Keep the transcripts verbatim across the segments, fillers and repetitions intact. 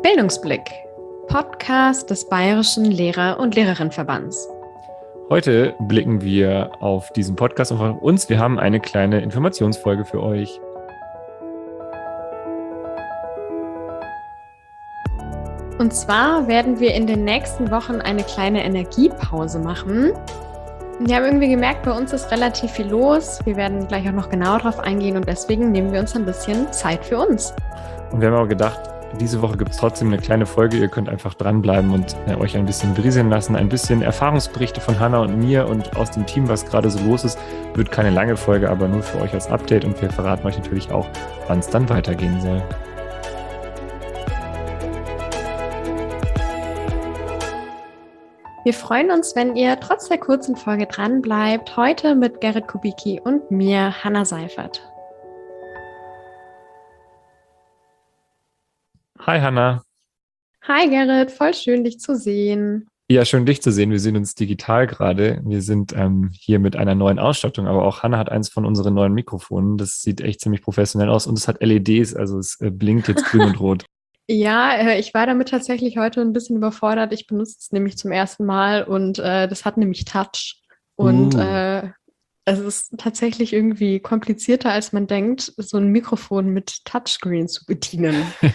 Bildungsblick, Podcast des Bayerischen Lehrer- und Lehrerinnenverbands. Heute blicken wir auf diesen Podcast und auf uns. Wir haben eine kleine Informationsfolge für euch. Und zwar werden wir in den nächsten Wochen eine kleine Energiepause machen. Wir haben irgendwie gemerkt, bei uns ist relativ viel los. Wir werden gleich auch noch genauer drauf eingehen und deswegen nehmen wir uns ein bisschen Zeit für uns. Und wir haben auch gedacht, diese Woche gibt es trotzdem eine kleine Folge. Ihr könnt einfach dranbleiben und äh, euch ein bisschen berieseln lassen. Ein bisschen Erfahrungsberichte von Hannah und mir und aus dem Team, was gerade so los ist. Wird keine lange Folge, aber nur für euch als Update. Und wir verraten euch natürlich auch, wann es dann weitergehen soll. Wir freuen uns, wenn ihr trotz der kurzen Folge dran bleibt. Heute mit Gerrit Kubicki und mir, Hannah Seifert. Hi Hannah. Hi Gerrit, voll schön dich zu sehen. Ja, schön dich zu sehen. Wir sehen uns digital gerade. Wir sind ähm, hier mit einer neuen Ausstattung, aber auch Hannah hat eins von unseren neuen Mikrofonen. Das sieht echt ziemlich professionell aus und es hat L E Ds, also es äh, blinkt jetzt grün und rot. Ja, äh, ich war damit tatsächlich heute ein bisschen überfordert. Ich benutze es nämlich zum ersten Mal und äh, das hat nämlich Touch. Und Uh. äh, es ist tatsächlich irgendwie komplizierter, als man denkt, so ein Mikrofon mit Touchscreen zu bedienen.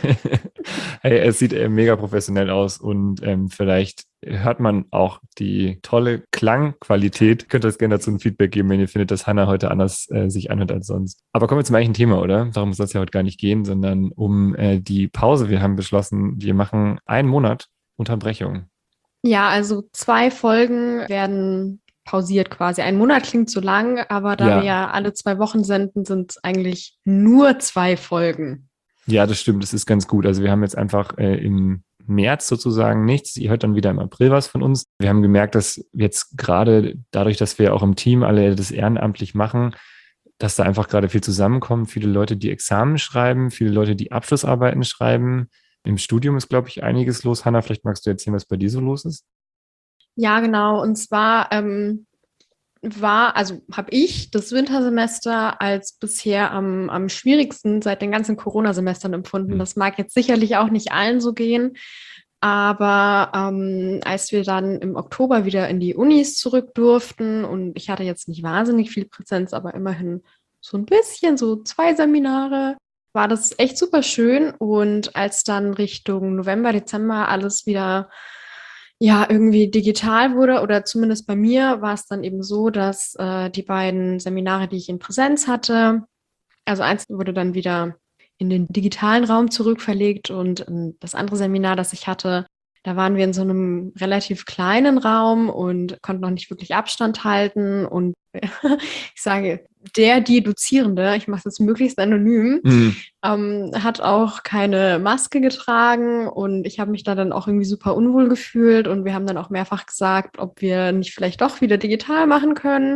Hey, es sieht äh, mega professionell aus und ähm, vielleicht hört man auch die tolle Klangqualität. Könnt ihr das gerne dazu ein Feedback geben, wenn ihr findet, dass Hannah heute anders äh, sich anhört als sonst. Aber kommen wir zum eigentlichen Thema, oder? Darum soll es ja heute gar nicht gehen, sondern um äh, die Pause. Wir haben beschlossen, wir machen einen Monat Unterbrechung. Ja, also zwei Folgen werden pausiert quasi. Ein Monat klingt so lang, aber da Ja. wir ja alle zwei Wochen senden, sind es eigentlich nur zwei Folgen. Ja, das stimmt. Das ist ganz gut. Also wir haben jetzt einfach äh, im März sozusagen nichts. Ihr hört dann wieder im April was von uns. Wir haben gemerkt, dass jetzt gerade dadurch, dass wir auch im Team alle das ehrenamtlich machen, dass da einfach gerade viel zusammenkommt. Viele Leute, die Examen schreiben, viele Leute, die Abschlussarbeiten schreiben. Im Studium ist, glaube ich, einiges los. Hannah, vielleicht magst du erzählen, was bei dir so los ist? Ja, genau. Und zwar ähm, war, also habe ich das Wintersemester als bisher am, am schwierigsten seit den ganzen Corona-Semestern empfunden. Mhm. Das mag jetzt sicherlich auch nicht allen so gehen. Aber ähm, als wir dann im Oktober wieder in die Unis zurück durften und ich hatte jetzt nicht wahnsinnig viel Präsenz, aber immerhin so ein bisschen, so zwei Seminare, war das echt super schön. Und als dann Richtung November, Dezember alles wieder ja irgendwie digital wurde oder zumindest bei mir war es dann eben so, dass äh, die beiden Seminare, die ich in Präsenz hatte, also eins wurde dann wieder in den digitalen Raum zurückverlegt und ähm, das andere Seminar, das ich hatte, da waren wir in so einem relativ kleinen Raum und konnten noch nicht wirklich Abstand halten und ich sage, der, die Dozierende, ich mache es jetzt möglichst anonym, Mhm. ähm, hat auch keine Maske getragen und ich habe mich da dann auch irgendwie super unwohl gefühlt und wir haben dann auch mehrfach gesagt, ob wir nicht vielleicht doch wieder digital machen können,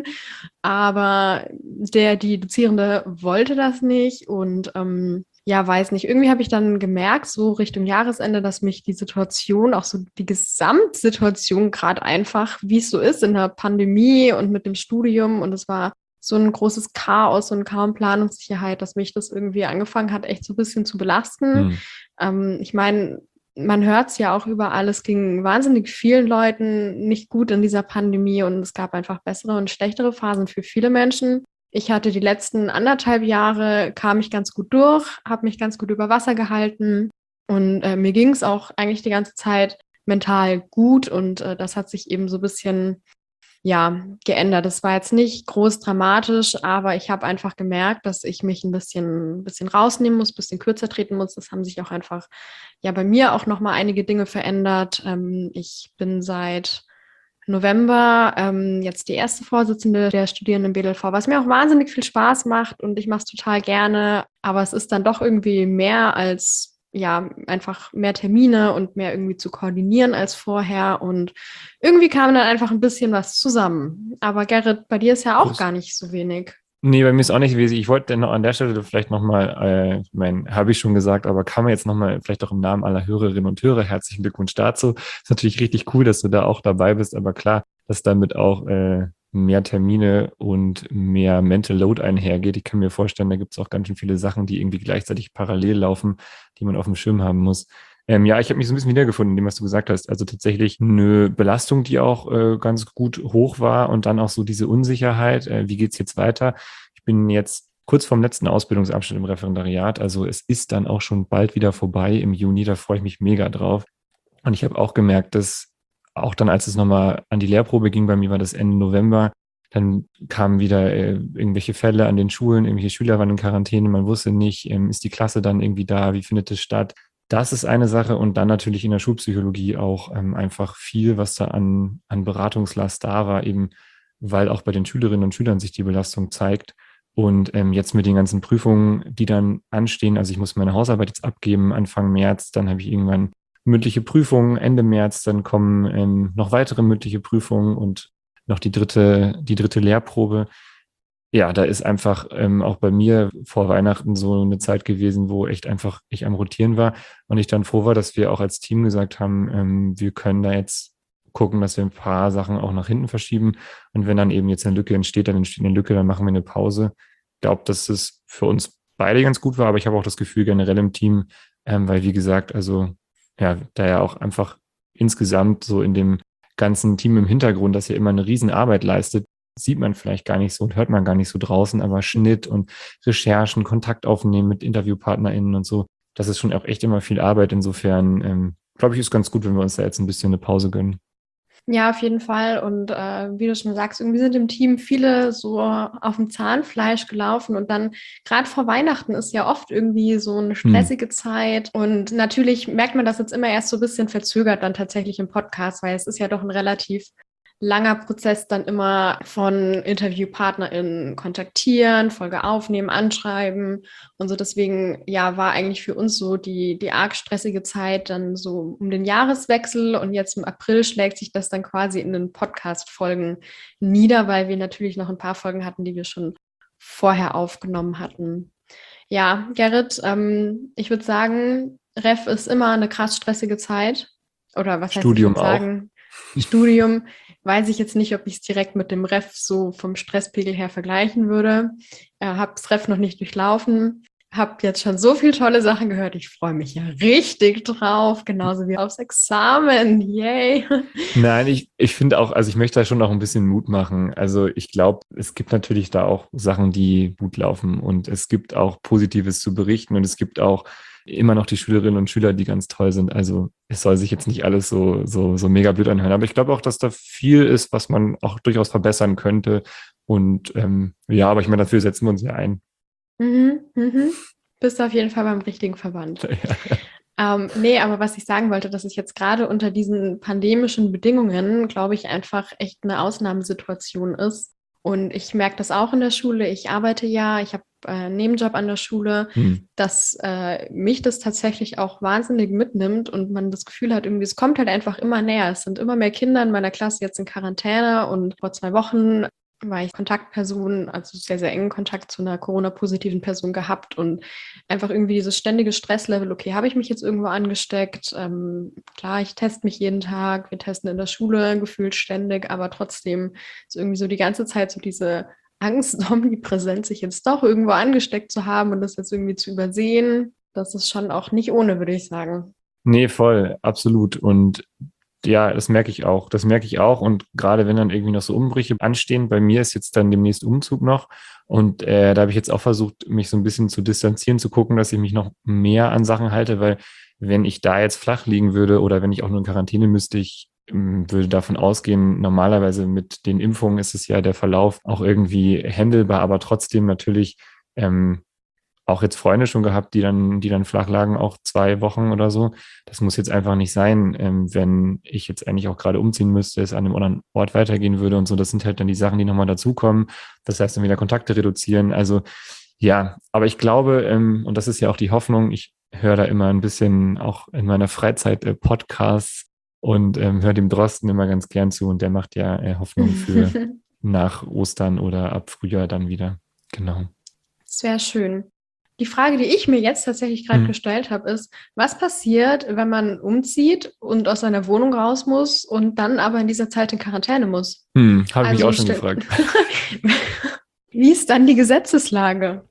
aber der, die Dozierende wollte das nicht und ähm, ja, weiß nicht. Irgendwie habe ich dann gemerkt, so Richtung Jahresende, dass mich die Situation, auch so die Gesamtsituation gerade einfach, wie es so ist in der Pandemie und mit dem Studium und es war so ein großes Chaos und kaum Planungssicherheit, dass mich das irgendwie angefangen hat, echt so ein bisschen zu belasten. Mhm. Ähm, ich meine, man hört es ja auch überall, es ging wahnsinnig vielen Leuten nicht gut in dieser Pandemie und es gab einfach bessere und schlechtere Phasen für viele Menschen. Ich hatte die letzten anderthalb Jahre, kam ich ganz gut durch, habe mich ganz gut über Wasser gehalten und äh, mir ging es auch eigentlich die ganze Zeit mental gut und äh, das hat sich eben so ein bisschen ja, geändert. Das war jetzt nicht groß dramatisch, aber ich habe einfach gemerkt, dass ich mich ein bisschen, ein bisschen rausnehmen muss, ein bisschen kürzer treten muss. Das haben sich auch einfach ja bei mir auch nochmal einige Dinge verändert. Ähm, ich bin seit November ähm, jetzt die erste Vorsitzende der Studierenden im B L V, was mir auch wahnsinnig viel Spaß macht und ich mache es total gerne, aber es ist dann doch irgendwie mehr als ja, einfach mehr Termine und mehr irgendwie zu koordinieren als vorher und irgendwie kam dann einfach ein bisschen was zusammen. Aber Gerrit, bei dir ist ja auch Groß. gar nicht so wenig. Nee, bei mir ist auch nicht wesentlich. Ich wollte noch an der Stelle vielleicht nochmal, äh, ich meine, habe ich schon gesagt, aber kann man jetzt nochmal, vielleicht auch im Namen aller Hörerinnen und Hörer, herzlichen Glückwunsch dazu. Ist natürlich richtig cool, dass du da auch dabei bist, aber klar, dass damit auch äh, mehr Termine und mehr Mental Load einhergeht. Ich kann mir vorstellen, da gibt es auch ganz schön viele Sachen, die irgendwie gleichzeitig parallel laufen, die man auf dem Schirm haben muss. Ähm, ja, ich habe mich so ein bisschen wiedergefunden in dem, was du gesagt hast. Also tatsächlich eine Belastung, die auch äh, ganz gut hoch war und dann auch so diese Unsicherheit, äh, wie geht's jetzt weiter? Ich bin jetzt kurz vorm letzten Ausbildungsabschnitt im Referendariat, also es ist dann auch schon bald wieder vorbei im Juni, da freue ich mich mega drauf. Und ich habe auch gemerkt, dass auch dann, als es nochmal an die Lehrprobe ging, bei mir war das Ende November, dann kamen wieder äh, irgendwelche Fälle an den Schulen, irgendwelche Schüler waren in Quarantäne, man wusste nicht, ähm, ist die Klasse dann irgendwie da, wie findet es statt? Das ist eine Sache und dann natürlich in der Schulpsychologie auch ähm, einfach viel, was da an, an Beratungslast da war, eben weil auch bei den Schülerinnen und Schülern sich die Belastung zeigt. Und ähm, jetzt mit den ganzen Prüfungen, die dann anstehen, also ich muss meine Hausarbeit jetzt abgeben Anfang März, dann habe ich irgendwann mündliche Prüfungen Ende März, dann kommen ähm, noch weitere mündliche Prüfungen und noch die dritte, die dritte Lehrprobe. Ja, da ist einfach ähm, auch bei mir vor Weihnachten so eine Zeit gewesen, wo echt einfach ich am Rotieren war und ich dann froh war, dass wir auch als Team gesagt haben, ähm, wir können da jetzt gucken, dass wir ein paar Sachen auch nach hinten verschieben. Und wenn dann eben jetzt eine Lücke entsteht, dann entsteht eine Lücke, dann machen wir eine Pause. Ich glaube, dass es für uns beide ganz gut war, aber ich habe auch das Gefühl generell im Team, ähm, weil wie gesagt, also ja, da ja auch einfach insgesamt so in dem ganzen Team im Hintergrund, das ja immer eine Riesenarbeit leistet, sieht man vielleicht gar nicht so und hört man gar nicht so draußen, aber Schnitt und Recherchen, Kontakt aufnehmen mit InterviewpartnerInnen und so, das ist schon auch echt immer viel Arbeit. Insofern, ähm, glaube ich, ist ganz gut, wenn wir uns da jetzt ein bisschen eine Pause gönnen. Ja, auf jeden Fall. Und äh, wie du schon sagst, irgendwie sind im Team viele so auf dem Zahnfleisch gelaufen. Und dann gerade vor Weihnachten ist ja oft irgendwie so eine Hm. stressige Zeit. Und natürlich merkt man das jetzt immer erst so ein bisschen verzögert dann tatsächlich im Podcast, weil es ist ja doch ein relativ langer Prozess dann immer von InterviewpartnerInnen kontaktieren, Folge aufnehmen, anschreiben und so. Deswegen, ja, war eigentlich für uns so die, die arg stressige Zeit dann so um den Jahreswechsel und jetzt im April schlägt sich das dann quasi in den Podcast-Folgen nieder, weil wir natürlich noch ein paar Folgen hatten, die wir schon vorher aufgenommen hatten. Ja, Gerrit, ähm, ich würde sagen, Ref ist immer eine krass stressige Zeit. Oder was heißt, ich Studium würde auch. sagen, Studium weiß ich jetzt nicht, ob ich es direkt mit dem Ref so vom Stresspegel her vergleichen würde. Äh, habe das Ref noch nicht durchlaufen. Habe jetzt schon so viele tolle Sachen gehört. Ich freue mich ja richtig drauf, genauso wie aufs Examen. Yay! Nein, ich, ich finde auch, also ich möchte da schon auch ein bisschen Mut machen. Also ich glaube, es gibt natürlich da auch Sachen, die gut laufen und es gibt auch Positives zu berichten und es gibt auch immer noch die Schülerinnen und Schüler, die ganz toll sind. Also es soll sich jetzt nicht alles so, so, so mega blöd anhören. Aber ich glaube auch, dass da viel ist, was man auch durchaus verbessern könnte. Und ähm, ja, aber ich meine, dafür setzen wir uns ja ein. Mhm, mhm. Bist auf jeden Fall beim richtigen Verband. Ähm, nee, aber was ich sagen wollte, dass es jetzt gerade unter diesen pandemischen Bedingungen, glaube ich, einfach echt eine Ausnahmesituation ist. Und ich merke das auch in der Schule. Ich arbeite ja, ich habe äh, einen Nebenjob an der Schule, Hm. dass äh, mich das tatsächlich auch wahnsinnig mitnimmt und man das Gefühl hat, irgendwie, es kommt halt einfach immer näher. Es sind immer mehr Kinder in meiner Klasse jetzt in Quarantäne und vor zwei Wochen war ich Kontaktperson, also sehr, sehr engen Kontakt zu einer Corona-positiven Person gehabt und einfach irgendwie dieses ständige Stresslevel, okay, habe ich mich jetzt irgendwo angesteckt? Ähm, klar, ich teste mich jeden Tag, wir testen in der Schule gefühlt ständig, aber trotzdem ist irgendwie so die ganze Zeit so diese Angst omnipräsent, sich jetzt doch irgendwo angesteckt zu haben und das jetzt irgendwie zu übersehen. Das ist schon auch nicht ohne, würde ich sagen. Nee, voll, absolut. Und ja, das merke ich auch. Das merke ich auch. Und gerade wenn dann irgendwie noch so Umbrüche anstehen, bei mir ist jetzt dann demnächst Umzug noch. Und äh, da habe ich jetzt auch versucht, mich so ein bisschen zu distanzieren, zu gucken, dass ich mich noch mehr an Sachen halte, weil wenn ich da jetzt flach liegen würde oder wenn ich auch nur in Quarantäne müsste, ich ähm, würde davon ausgehen, normalerweise mit den Impfungen ist es ja der Verlauf auch irgendwie händelbar, aber trotzdem natürlich ähm, auch jetzt Freunde schon gehabt, die dann, die dann flach lagen, auch zwei Wochen oder so. Das muss jetzt einfach nicht sein, ähm, wenn ich jetzt eigentlich auch gerade umziehen müsste, es an einem anderen Ort weitergehen würde und so. Das sind halt dann die Sachen, die nochmal dazukommen. Das heißt, dann wieder Kontakte reduzieren. Also ja, aber ich glaube, ähm, und das ist ja auch die Hoffnung, ich höre da immer ein bisschen auch in meiner Freizeit äh, Podcasts und ähm, höre dem Drosten immer ganz gern zu und der macht ja äh, Hoffnung für nach Ostern oder ab Frühjahr dann wieder. Genau. Sehr schön. Die Frage, die ich mir jetzt tatsächlich gerade Hm. gestellt habe, ist, was passiert, wenn man umzieht und aus seiner Wohnung raus muss und dann aber in dieser Zeit in Quarantäne muss? Hm, habe ich mich Also auch schon stell- gefragt. Wie ist dann die Gesetzeslage?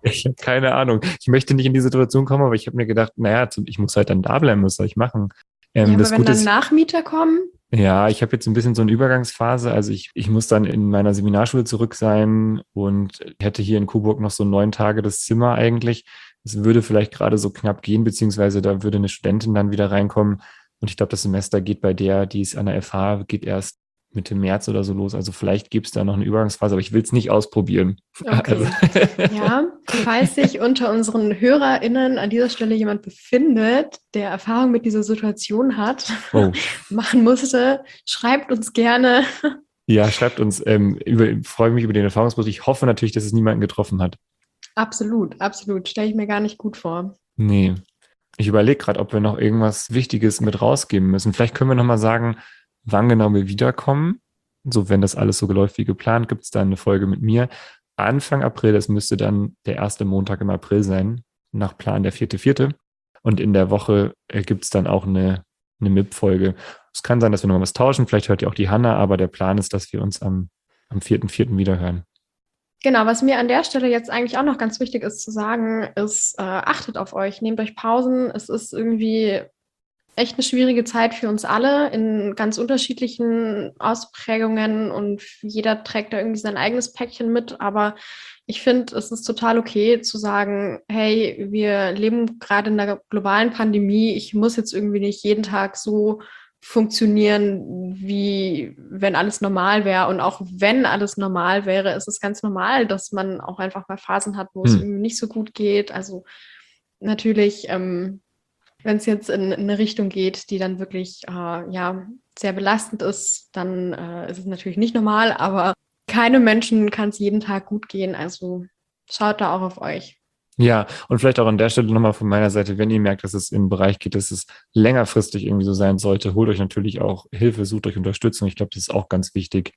Ich habe keine Ahnung. Ich möchte nicht in die Situation kommen, aber ich habe mir gedacht, naja, ich muss halt dann da bleiben, was soll ich machen? Ähm, Ja, aber das wenn Gute dann ist, Nachmieter kommen, ja, ich habe jetzt ein bisschen so eine Übergangsphase. Also ich, ich muss dann in meiner Seminarschule zurück sein und hätte hier in Coburg noch so neun Tage das Zimmer eigentlich. Es würde vielleicht gerade so knapp gehen, beziehungsweise da würde eine Studentin dann wieder reinkommen. Und ich glaube, das Semester geht bei der, die ist an der F H, geht erst Mitte März oder so los. Also vielleicht gibt es da noch eine Übergangsphase, aber ich will es nicht ausprobieren. Also okay. Ja, falls sich unter unseren HörerInnen an dieser Stelle jemand befindet, der Erfahrung mit dieser Situation hat, oh. machen musste, schreibt uns gerne. Ja, schreibt uns. Ähm, über, freue mich über den Erfahrungsbericht. Ich hoffe natürlich, dass es niemanden getroffen hat. Absolut, absolut. Stelle ich mir gar nicht gut vor. Nee. Ich überlege gerade, ob wir noch irgendwas Wichtiges mit rausgeben müssen. Vielleicht können wir nochmal sagen, wann genau wir wiederkommen. So, wenn das alles so läuft wie geplant, gibt es dann eine Folge mit mir. Anfang April, das müsste dann der erste Montag im April sein, nach Plan der vierte Vierte. Und in der Woche äh, gibt es dann auch eine, eine M I P-Folge. Es kann sein, dass wir noch was tauschen. Vielleicht hört ihr auch die Hanna, aber der Plan ist, dass wir uns am, am vierten Vierten wiederhören. Genau, was mir an der Stelle jetzt eigentlich auch noch ganz wichtig ist zu sagen, ist, äh, achtet auf euch, nehmt euch Pausen. Es ist irgendwie echt eine schwierige Zeit für uns alle in ganz unterschiedlichen Ausprägungen und jeder trägt da irgendwie sein eigenes Päckchen mit. Aber ich finde, es ist total okay zu sagen, hey, wir leben gerade in einer globalen Pandemie. Ich muss jetzt irgendwie nicht jeden Tag so funktionieren, wie wenn alles normal wäre. Und auch wenn alles normal wäre, ist es ganz normal, dass man auch einfach mal Phasen hat, wo es Hm. irgendwie nicht so gut geht. Also natürlich, ähm, wenn es jetzt in, in eine Richtung geht, die dann wirklich äh, ja, sehr belastend ist, dann äh, ist es natürlich nicht normal, aber keinem Menschen kann es jeden Tag gut gehen. Also schaut da auch auf euch. Ja, und vielleicht auch an der Stelle nochmal von meiner Seite, wenn ihr merkt, dass es im Bereich geht, dass es längerfristig irgendwie so sein sollte, holt euch natürlich auch Hilfe, sucht euch Unterstützung. Ich glaube, das ist auch ganz wichtig,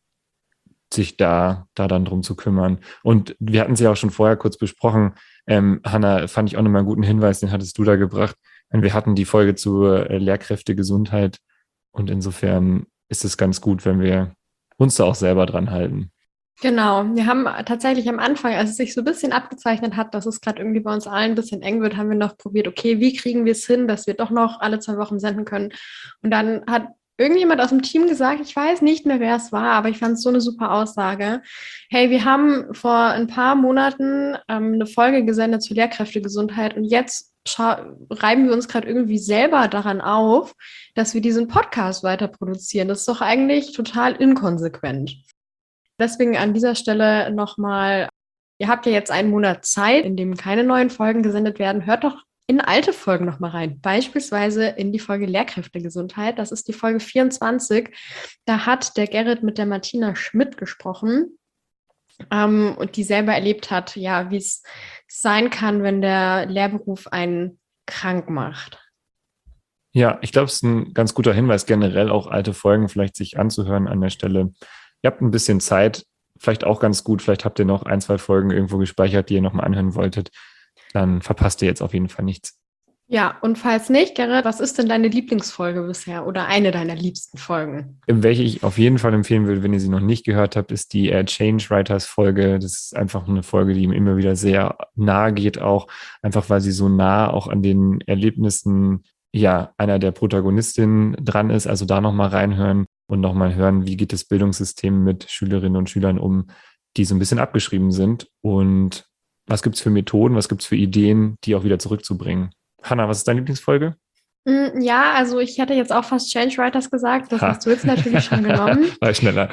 sich da, da dann drum zu kümmern. Und wir hatten es ja auch schon vorher kurz besprochen. Ähm, Hanna, fand ich auch nochmal einen guten Hinweis, den hattest du da gebracht. Und wir hatten die Folge zur äh, Lehrkräftegesundheit. Und insofern ist es ganz gut, wenn wir uns da auch selber dran halten. Genau, wir haben tatsächlich am Anfang, als es sich so ein bisschen abgezeichnet hat, dass es gerade irgendwie bei uns allen ein bisschen eng wird, haben wir noch probiert, okay, wie kriegen wir es hin, dass wir doch noch alle zwei Wochen senden können. Und dann hat irgendjemand aus dem Team gesagt, ich weiß nicht mehr, wer es war, aber ich fand es so eine super Aussage. Hey, wir haben vor ein paar Monaten ähm, eine Folge gesendet zur Lehrkräftegesundheit und jetzt reiben wir uns gerade irgendwie selber daran auf, dass wir diesen Podcast weiter produzieren. Das ist doch eigentlich total inkonsequent. Deswegen an dieser Stelle nochmal, ihr habt ja jetzt einen Monat Zeit, in dem keine neuen Folgen gesendet werden. Hört doch in alte Folgen nochmal rein. Beispielsweise in die Folge Lehrkräftegesundheit. Das ist die Folge vierundzwanzig. Da hat der Gerrit mit der Martina Schmidt gesprochen ähm, und die selber erlebt hat, ja, wie es sein kann, wenn der Lehrberuf einen krank macht. Ja, ich glaube, es ist ein ganz guter Hinweis, generell auch alte Folgen vielleicht sich anzuhören an der Stelle. Ihr habt ein bisschen Zeit, vielleicht auch ganz gut. Vielleicht habt ihr noch ein, zwei Folgen irgendwo gespeichert, die ihr nochmal anhören wolltet. Dann verpasst ihr jetzt auf jeden Fall nichts. Ja, und falls nicht, Gerrit, was ist denn deine Lieblingsfolge bisher oder eine deiner liebsten Folgen? Welche ich auf jeden Fall empfehlen würde, wenn ihr sie noch nicht gehört habt, ist die äh, Change Writers Folge. Das ist einfach eine Folge, die ihm immer wieder sehr nahe geht, auch einfach, weil sie so nah auch an den Erlebnissen ja einer der Protagonistinnen dran ist. Also da nochmal reinhören und nochmal hören, wie geht das Bildungssystem mit Schülerinnen und Schülern um, die so ein bisschen abgeschrieben sind und was gibt es für Methoden, was gibt es für Ideen, die auch wieder zurückzubringen. Hanna, was ist deine Lieblingsfolge? Ja, also ich hätte jetzt auch fast Change Writers gesagt, das Ha. hast du jetzt natürlich schon genommen. War schneller.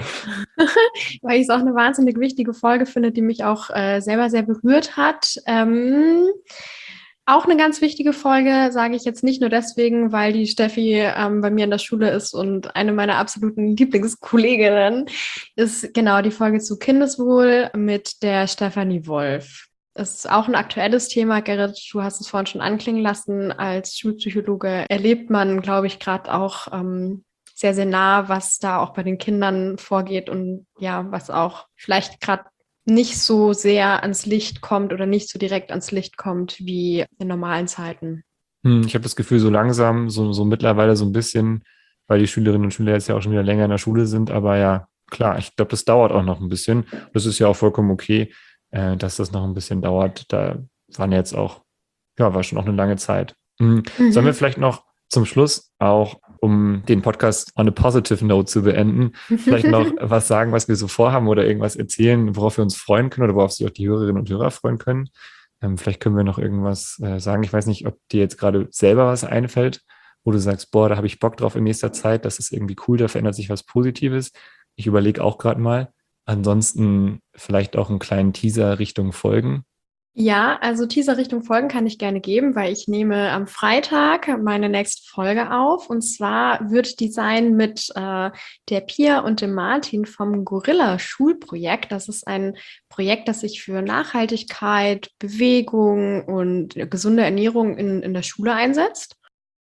Weil ich es auch eine wahnsinnig wichtige Folge finde, die mich auch äh, selber sehr berührt hat. Ähm, Auch eine ganz wichtige Folge, sage ich jetzt nicht nur deswegen, weil die Steffi ähm, bei mir in der Schule ist und eine meiner absoluten Lieblingskolleginnen ist genau die Folge zu Kindeswohl mit der Stefanie Wolf. Das ist auch ein aktuelles Thema, Gerrit, du hast es vorhin schon anklingen lassen. Als Schulpsychologe erlebt man, glaube ich, gerade auch ähm, sehr, sehr nah, was da auch bei den Kindern vorgeht und ja, was auch vielleicht gerade nicht so sehr ans Licht kommt oder nicht so direkt ans Licht kommt wie in normalen Zeiten. Hm, ich habe das Gefühl, so langsam, so, so mittlerweile so ein bisschen, weil die Schülerinnen und Schüler jetzt ja auch schon wieder länger in der Schule sind, aber ja, klar, ich glaube, das dauert auch noch ein bisschen. Das ist ja auch vollkommen okay. äh, dass das noch ein bisschen dauert. Da waren jetzt auch, ja, war schon auch eine lange Zeit. Mhm. Mhm. Sollen wir vielleicht noch zum Schluss auch, um den Podcast on a positive note zu beenden, vielleicht noch was sagen, was wir so vorhaben oder irgendwas erzählen, worauf wir uns freuen können oder worauf sich auch die Hörerinnen und Hörer freuen können? Ähm, vielleicht können wir noch irgendwas äh, sagen. Ich weiß nicht, ob dir jetzt gerade selber was einfällt, wo du sagst, boah, da habe ich Bock drauf in nächster Zeit, das ist irgendwie cool, da verändert sich was Positives. Ich überlege auch gerade mal. Ansonsten vielleicht auch einen kleinen Teaser Richtung Folgen. Ja, also Teaser Richtung Folgen kann ich gerne geben, weil ich nehme am Freitag meine nächste Folge auf. Und zwar wird die sein mit äh, der Pia und dem Martin vom Gorilla-Schulprojekt. Das ist ein Projekt, das sich für Nachhaltigkeit, Bewegung und gesunde Ernährung in, in der Schule einsetzt.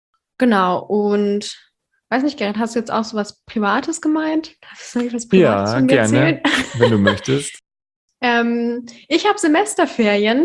Genau, und weiß nicht, Gerrit, hast du jetzt auch so was Privates gemeint? Soll ich was Privates Ja, von mir gerne, erzählen? wenn du möchtest. Ähm, ich habe Semesterferien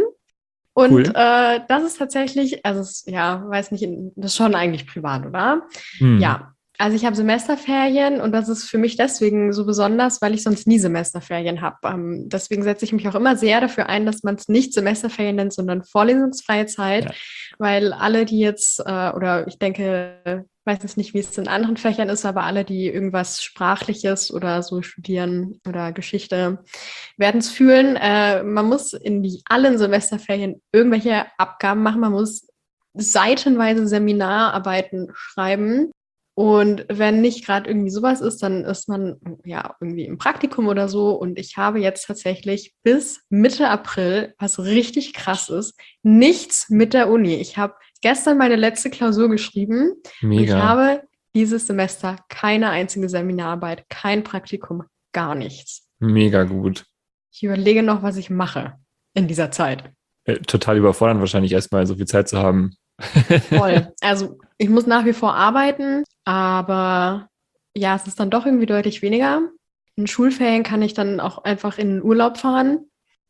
und Cool. äh, das ist tatsächlich, also es, ja, weiß nicht, das ist schon eigentlich privat, oder? Hm. Ja, also ich habe Semesterferien und das ist für mich deswegen so besonders, weil ich sonst nie Semesterferien habe. Ähm, deswegen setze ich mich auch immer sehr dafür ein, dass man es nicht Semesterferien nennt, sondern vorlesungsfreie Zeit, Ja. weil alle, die jetzt, äh, oder ich denke, weiß jetzt nicht, wie es in anderen Fächern ist, aber alle, die irgendwas Sprachliches oder so studieren oder Geschichte, werden es fühlen. Äh, man muss in die, allen Semesterferien irgendwelche Abgaben machen. Man muss seitenweise Seminararbeiten schreiben. Und wenn nicht gerade irgendwie sowas ist, dann ist man ja irgendwie im Praktikum oder so. Und ich habe jetzt tatsächlich bis Mitte April, was richtig krass ist, nichts mit der Uni. Ich habe gestern meine letzte Klausur geschrieben und ich Mega, habe dieses Semester keine einzige Seminararbeit, kein Praktikum, gar nichts. mega gut. Ich überlege noch, was ich mache in dieser Zeit. Äh, total überfordernd wahrscheinlich erstmal so viel Zeit zu haben. Voll. Also ich muss nach wie vor arbeiten, aber ja, es ist dann doch irgendwie deutlich weniger. In Schulferien kann ich dann auch einfach in den Urlaub fahren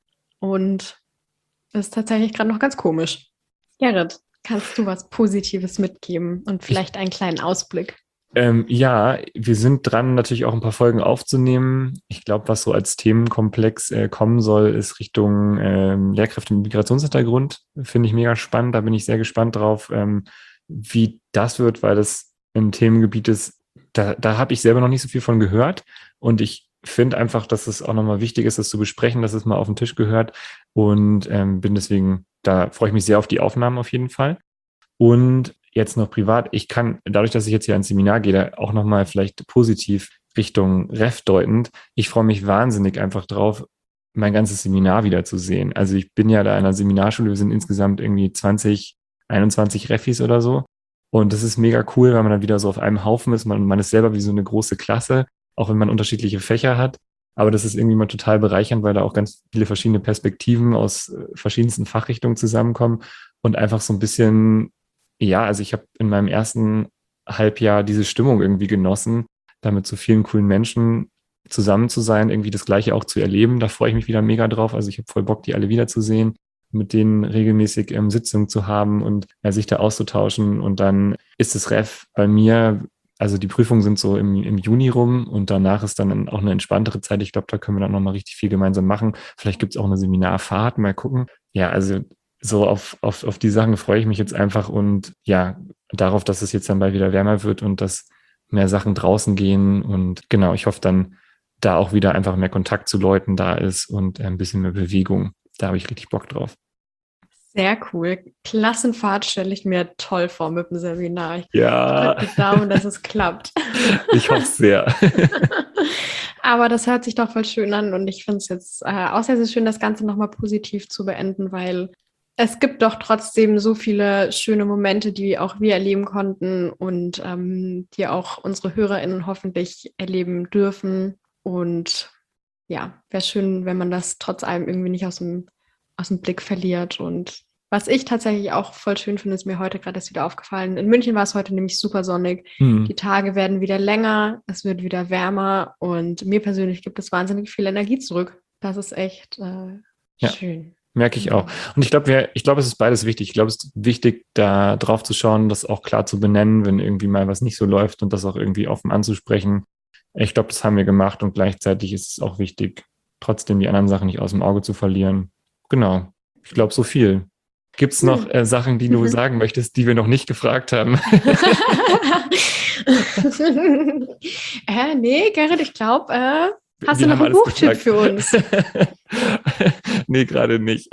und das ist tatsächlich gerade noch ganz komisch. Gerrit, kannst du was Positives mitgeben und Ich, vielleicht einen kleinen Ausblick? ähm, ja, wir sind dran, natürlich auch ein paar Folgen aufzunehmen. Ich glaube, was so als Themenkomplex äh, kommen soll, ist Richtung ähm, Lehrkräfte mit Migrationshintergrund. Finde ich mega spannend. Da bin ich sehr gespannt drauf, ähm, wie das wird, weil das ein Themengebiet ist, da, da habe ich selber noch nicht so viel von gehört. Und ich finde einfach, dass es auch nochmal wichtig ist, das zu besprechen, dass es mal auf den Tisch gehört. Und ähm, bin deswegen, da freue ich mich sehr auf die Aufnahmen auf jeden Fall. Und jetzt noch privat, ich kann, dadurch, dass ich jetzt hier ein Seminar gehe, da auch nochmal vielleicht positiv Richtung Ref deutend, ich freue mich wahnsinnig einfach drauf, mein ganzes Seminar wiederzusehen. Also ich bin ja da in einer Seminarschule, wir sind insgesamt irgendwie zwanzig, einundzwanzig Refis oder so. Und das ist mega cool, weil man dann wieder so auf einem Haufen ist. Man, man ist selber wie so eine große Klasse, auch wenn man unterschiedliche Fächer hat. Aber das ist irgendwie mal total bereichernd, weil da auch ganz viele verschiedene Perspektiven aus äh, verschiedensten Fachrichtungen zusammenkommen und einfach so ein bisschen, ja, also ich habe in meinem ersten Halbjahr diese Stimmung irgendwie genossen, da mit so vielen coolen Menschen zusammen zu sein, irgendwie das Gleiche auch zu erleben. Da freue ich mich wieder mega drauf. Also ich habe voll Bock, die alle wiederzusehen, mit denen regelmäßig ähm, Sitzungen zu haben und ja, sich da auszutauschen. Und dann ist das Ref bei mir, also die Prüfungen sind so im, im Juni rum und danach ist dann auch eine entspanntere Zeit. Ich glaube, da können wir dann nochmal richtig viel gemeinsam machen. Vielleicht gibt es auch eine Seminarfahrt, mal gucken. Ja, also so auf, auf, auf die Sachen freue ich mich jetzt einfach und ja, darauf, dass es jetzt dann bald wieder wärmer wird und dass mehr Sachen draußen gehen. Und genau, ich hoffe dann, da auch wieder einfach mehr Kontakt zu Leuten da ist und ein bisschen mehr Bewegung. Da habe ich richtig Bock drauf. Sehr cool. Klassenfahrt stelle ich mir toll vor mit dem Seminar. Ich Ja, drücke die Daumen, dass es klappt. ich hoffe es sehr. Aber das hört sich doch voll schön an und ich finde es jetzt äh, auch sehr, sehr schön, das Ganze nochmal positiv zu beenden, weil es gibt doch trotzdem so viele schöne Momente, die auch wir erleben konnten und ähm, die auch unsere HörerInnen hoffentlich erleben dürfen. Und ja, wäre schön, wenn man das trotz allem irgendwie nicht aus dem, aus dem Blick verliert. Und was ich tatsächlich auch voll schön finde, ist mir heute gerade erst wieder aufgefallen. In München war es heute nämlich super sonnig. Hm. Die Tage werden wieder länger, es wird wieder wärmer und mir persönlich gibt es wahnsinnig viel Energie zurück. Das ist echt äh, Ja. schön. Merke ich auch. Und ich glaube, wir, ich glaube, es ist beides wichtig. Ich glaube, es ist wichtig, da drauf zu schauen, das auch klar zu benennen, wenn irgendwie mal was nicht so läuft und das auch irgendwie offen anzusprechen. Ich glaube, das haben wir gemacht und gleichzeitig ist es auch wichtig, trotzdem die anderen Sachen nicht aus dem Auge zu verlieren. Genau, ich glaube, so viel. Gibt es noch äh, Sachen, die du sagen möchtest, die wir noch nicht gefragt haben? äh, nee, Gerrit, ich glaube, äh, hast wir du noch einen Buchtipp gefragt. Für uns? Nee, gerade nicht.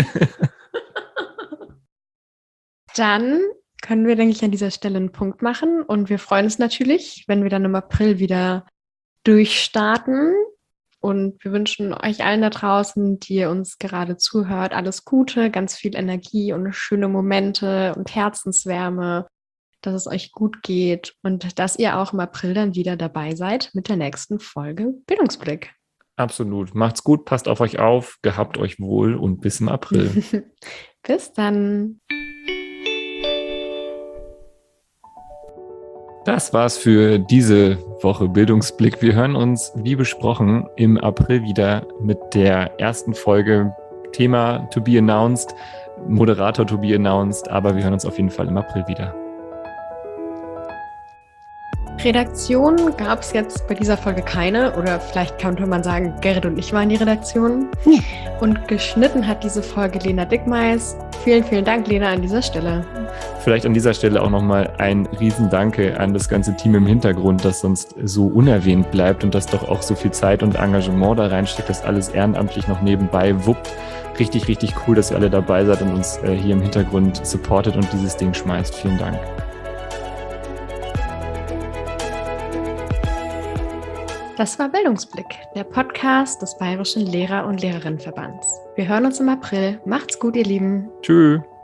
Dann können wir, denke ich, an dieser Stelle einen Punkt machen. Und wir freuen uns natürlich, wenn wir dann im April wieder durchstarten. Und wir wünschen euch allen da draußen, die ihr uns gerade zuhört, alles Gute, ganz viel Energie und schöne Momente und Herzenswärme, dass es euch gut geht und dass ihr auch im April dann wieder dabei seid mit der nächsten Folge Bildungsblick. Absolut. Macht's gut, passt auf euch auf, gehabt euch wohl und bis im April. Bis dann. Das war's für diese Woche Bildungsblick. Wir hören uns, wie besprochen, im April wieder mit der ersten Folge. Thema to be announced, Moderator to be announced, aber wir hören uns auf jeden Fall im April wieder. Redaktion gab es jetzt bei dieser Folge keine, oder vielleicht könnte man sagen, Gerrit und ich waren die Redaktion. Hm. Und geschnitten hat diese Folge Lena Dickmeis. Vielen, vielen Dank, Lena, an dieser Stelle. Vielleicht an dieser Stelle auch nochmal ein Riesendanke an das ganze Team im Hintergrund, das sonst so unerwähnt bleibt und das doch auch so viel Zeit und Engagement da reinsteckt, das alles ehrenamtlich noch nebenbei wuppt. Richtig, richtig cool, dass ihr alle dabei seid und uns äh, hier im Hintergrund supportet und dieses Ding schmeißt. Vielen Dank. Das war Bildungsblick, der Podcast des Bayerischen Lehrer- und Lehrerinnenverbands. Wir hören uns im April. Macht's gut, ihr Lieben. Tschüss.